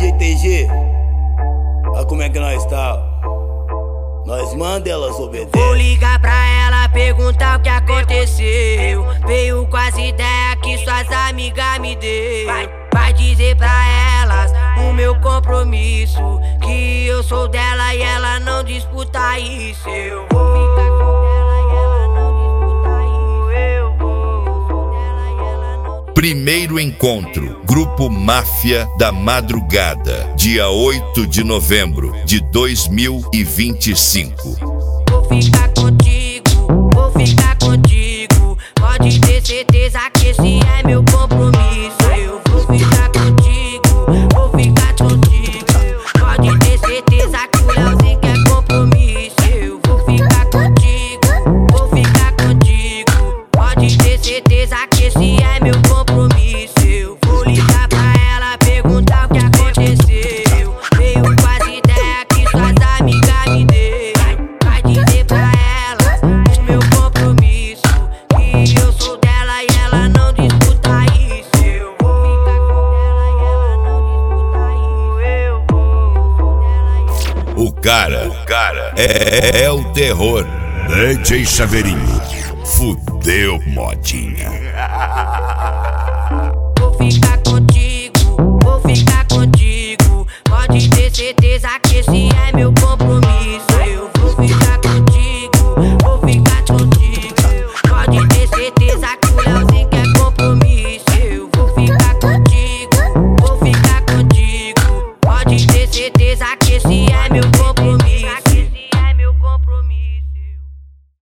DJ TG, olha como é que nós tá. Nós manda, elas obedecem. Vou ligar pra ela, perguntar o que aconteceu. Veio com as ideias que suas amigas me deu. Vai dizer pra elas o meu compromisso, que eu sou dela e ela não disputa isso. Eu vou ficar com ela e ela não disputa isso. Eu vou dela e ela não disputa. Primeiro encontro, Grupo Máfia da Madrugada, dia 8 de novembro de 2025. Vou ficar contigo, vou ficar contigo. Pode ter certeza que esse é meu compromisso. Eu vou ficar contigo, vou ficar contigo. Pode ter certeza que o Leozinho quer compromisso. Eu vou ficar contigo, vou ficar contigo. Pode ter certeza que esse é meu compromisso. Eu vou ligar pra ela, perguntar o que aconteceu. Veio com as ideias que suas amigas me deu. Vai dizer pra elas o meu compromisso, que eu sou dela e ela não disputa isso. Eu vou ficar com ela e ela não disputa isso. Eu vou dela e ela. O cara é o terror. DJ Chaveirinho, fudeu modinha. Vou ficar contigo.